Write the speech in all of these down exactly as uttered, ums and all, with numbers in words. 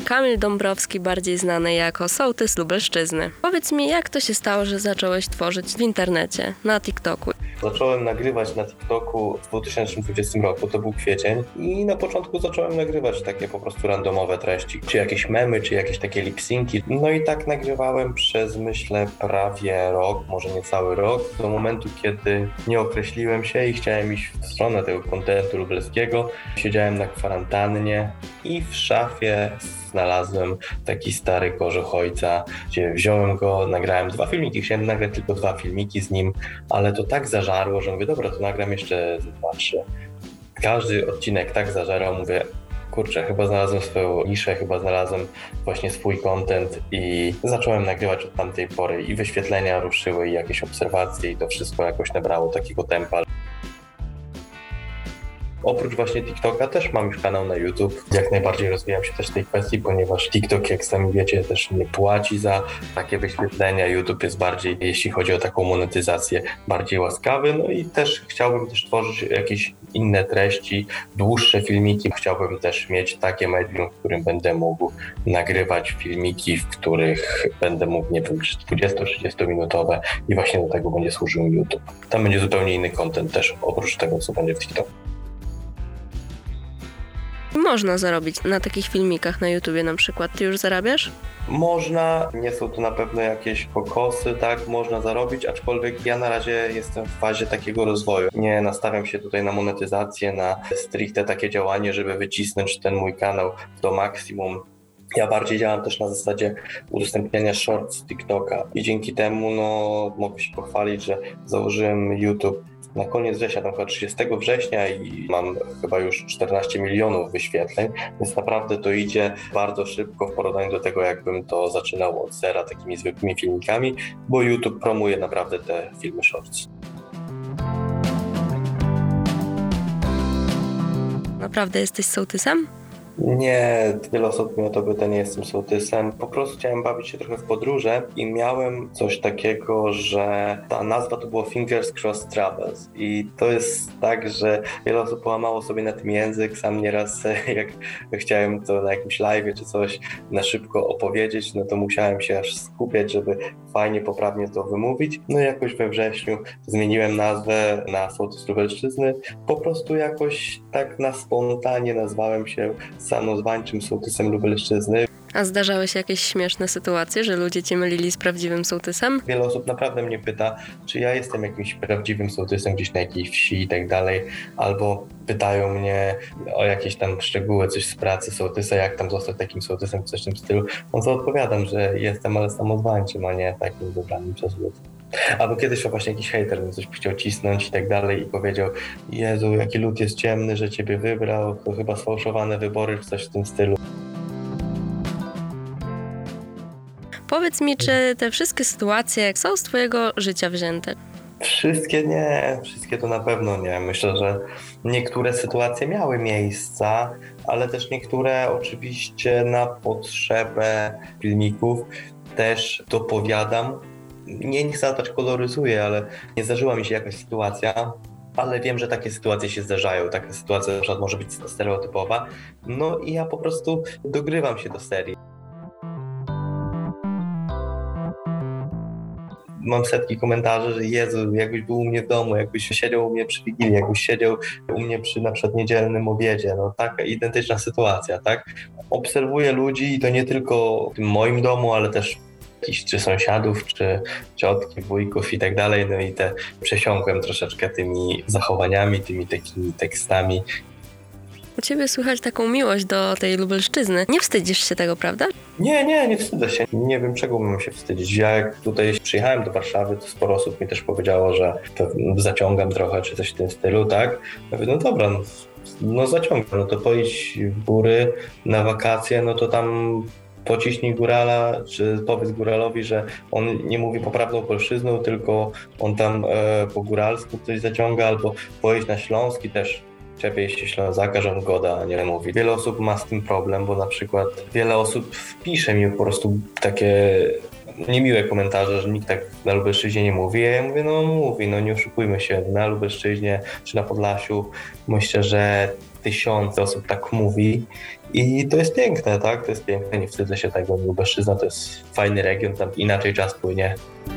Kamil Dąbrowski, bardziej znany jako Sołtys Lubelszczyzny. Powiedz mi, jak to się stało, że zacząłeś tworzyć w internecie, na TikToku? Zacząłem nagrywać na TikToku w dwa tysiące dwudziestym roku, to był kwiecień i na początku zacząłem nagrywać takie po prostu randomowe treści, czy jakieś memy, czy jakieś takie lip-synki. No i tak nagrywałem przez, myślę, prawie rok, może nie cały rok, do momentu, kiedy nie określiłem się i chciałem iść w stronę tego kontentu lubelskiego. Siedziałem na kwarantannie i w szafie znalazłem taki stary kożuch ojca, gdzie wziąłem go, nagrałem dwa filmiki, chciałem nagrać tylko dwa filmiki z nim, ale to tak zażarło, że mówię, dobra, to nagram jeszcze dwa, trzy. Każdy odcinek tak zażarał, mówię, kurczę, chyba znalazłem swoją niszę, chyba znalazłem właśnie swój content i zacząłem nagrywać od tamtej pory i wyświetlenia ruszyły i jakieś obserwacje i to wszystko jakoś nabrało takiego tempa. Oprócz właśnie TikToka też mam już kanał na YouTube. Jak najbardziej rozwijam się też w tej kwestii, ponieważ TikTok, jak sami wiecie, też nie płaci za takie wyświetlenia. YouTube jest bardziej, jeśli chodzi o taką monetyzację, bardziej łaskawy. No i też chciałbym też tworzyć jakieś inne treści, dłuższe filmiki. Chciałbym też mieć takie medium, w którym będę mógł nagrywać filmiki, w których będę mógł, nie wiem, dwudziesto-trzydziesto minutowe i właśnie do tego będzie służył YouTube. Tam będzie zupełnie inny content też, oprócz tego, co będzie w TikToku. Można zarobić na takich filmikach na YouTubie na przykład. Ty już zarabiasz? Można, nie są to na pewno jakieś kokosy, tak, można zarobić, aczkolwiek ja na razie jestem w fazie takiego rozwoju. Nie nastawiam się tutaj na monetyzację, na stricte takie działanie, żeby wycisnąć ten mój kanał do maksimum. Ja bardziej działam też na zasadzie udostępniania shorts z TikToka i dzięki temu no, mogę się pochwalić, że założyłem YouTube na koniec września, tam chyba trzydziestego września i mam chyba już czternaście milionów wyświetleń, więc naprawdę to idzie bardzo szybko w porównaniu do tego, jakbym to zaczynał od zera takimi zwykłymi filmikami, bo YouTube promuje naprawdę te filmy shorts. Naprawdę jesteś sołtysem? Nie, wiele osób mi o to pyta, nie jestem sołtysem. Po prostu chciałem bawić się trochę w podróże i miałem coś takiego, że ta nazwa to było Fingers Crossed Travels i to jest tak, że wiele osób połamało sobie na tym język. Sam nieraz jak chciałem to na jakimś live'ie czy coś na szybko opowiedzieć, no to musiałem się aż skupiać, żeby fajnie, poprawnie to wymówić. No i jakoś we wrześniu zmieniłem nazwę na Sołtys Lubelszczyzny. Po prostu jakoś tak na spontanie nazwałem się samozwańczym sołtysem Lubelszczyzny. A zdarzały się jakieś śmieszne sytuacje, że ludzie cię mylili z prawdziwym sołtysem? Wiele osób naprawdę mnie pyta, czy ja jestem jakimś prawdziwym sołtysem gdzieś na jakiejś wsi i tak dalej, albo pytają mnie o jakieś tam szczegóły, coś z pracy sołtysa, jak tam zostać takim sołtysem, coś w tym stylu. No to odpowiadam, że jestem, ale samozwańczym, a nie takim wybranym przez ludzi. Albo kiedyś właśnie jakiś hejter mi coś chciał cisnąć i tak dalej i powiedział: Jezu, jaki lud jest ciemny, że ciebie wybrał, to chyba sfałszowane wybory, czy coś w tym stylu. Powiedz mi, czy te wszystkie sytuacje są z twojego życia wzięte? Wszystkie nie, wszystkie to na pewno nie. Myślę, że niektóre sytuacje miały miejsca, ale też niektóre oczywiście na potrzebę filmików też dopowiadam. Nie, nie chcę latać koloryzuję, ale nie zdarzyła mi się jakaś sytuacja, ale wiem, że takie sytuacje się zdarzają. Taka sytuacja na przykład może być stereotypowa. No i ja po prostu dogrywam się do serii. Mam setki komentarzy, że Jezu, jakbyś był u mnie w domu, jakbyś siedział u mnie przy Wigilii, jakbyś siedział u mnie przy na przykład niedzielnym obiedzie. No taka identyczna sytuacja, tak? Obserwuję ludzi i to nie tylko w tym moim domu, ale też jakichś czy sąsiadów, czy ciotki, wujków i tak dalej. No i te przesiąkłem troszeczkę tymi zachowaniami, tymi takimi tekstami. U ciebie słychać taką miłość do tej Lubelszczyzny. Nie wstydzisz się tego, prawda? Nie, nie, nie wstydzę się. Nie wiem, czego mam się wstydzić. Ja jak tutaj przyjechałem do Warszawy, to sporo osób mi też powiedziało, że to zaciągam trochę, czy coś w tym stylu, tak? Ja mówię, no dobra, no, no zaciągam, no to pojedź w góry na wakacje, no to tam pociśnij górala, czy powiedz góralowi, że on nie mówi poprawną polszczyzną, tylko on tam e, po góralsku coś zaciąga, albo pojedź na Śląski też. Czepiej się Ślązaka, że on goda nie mówi. Wiele osób ma z tym problem, bo na przykład wiele osób pisze mi po prostu takie niemiłe komentarze, że nikt tak na Lubelszczyźnie nie mówi. Ja mówię, no mówi, no nie oszukujmy się, na Lubelszczyźnie czy na Podlasiu myślę, że tysiące osób tak mówi i to jest piękne, tak? To jest piękne, nie wstydzę się tego. Lubelszczyzna to jest fajny region, tam inaczej czas płynie.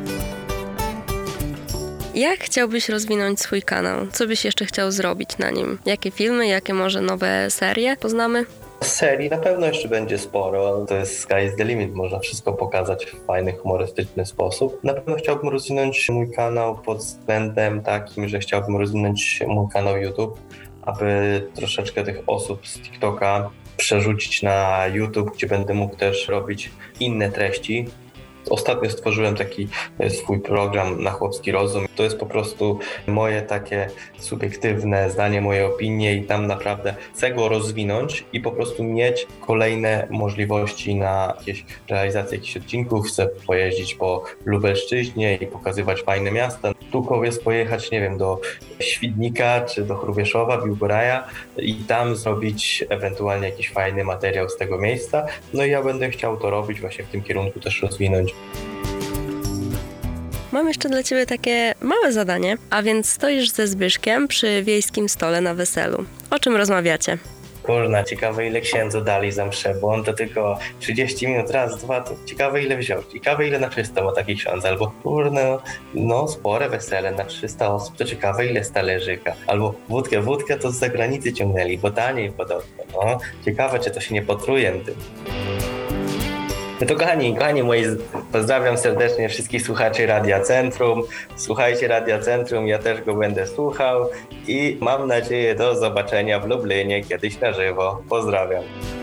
Jak chciałbyś rozwinąć swój kanał? Co byś jeszcze chciał zrobić na nim? Jakie filmy, jakie może nowe serie poznamy? Serii na pewno jeszcze będzie sporo. To jest sky is the limit, można wszystko pokazać w fajny, humorystyczny sposób. Na pewno chciałbym rozwinąć mój kanał pod względem takim, że chciałbym rozwinąć mój kanał YouTube, aby troszeczkę tych osób z TikToka przerzucić na YouTube, gdzie będę mógł też robić inne treści. Ostatnio stworzyłem taki swój program na chłopski rozum. To jest po prostu moje takie subiektywne zdanie, moje opinie i tam naprawdę chcę go rozwinąć i po prostu mieć kolejne możliwości na jakieś realizację jakichś odcinków. Chcę pojeździć po Lubelszczyźnie i pokazywać fajne miasta. Tukowiec pojechać, nie wiem, do Świdnika czy do Hrubieszowa, Biłgoraja i tam zrobić ewentualnie jakiś fajny materiał z tego miejsca. No i ja będę chciał to robić, właśnie w tym kierunku też rozwinąć. Mam jeszcze dla Ciebie takie małe zadanie, a więc stoisz ze Zbyszkiem przy wiejskim stole na weselu. O czym rozmawiacie? Kurna, ciekawe ile księdzu dali za mszę, bo on to tylko trzydzieści minut, raz, dwa, to ciekawe ile wziął, ciekawe ile na trzysta ma taki ksiądz, albo kurna, no spore wesele na trzysta osób, to ciekawe ile z talerzyka, albo wódkę, wódkę to z zagranicy ciągnęli, bo taniej podobno, no ciekawe czy to się nie potruje tym. No to kochani, kochani moi, pozdrawiam serdecznie wszystkich słuchaczy Radia Centrum. Słuchajcie Radia Centrum, ja też go będę słuchał i mam nadzieję do zobaczenia w Lublinie kiedyś na żywo. Pozdrawiam.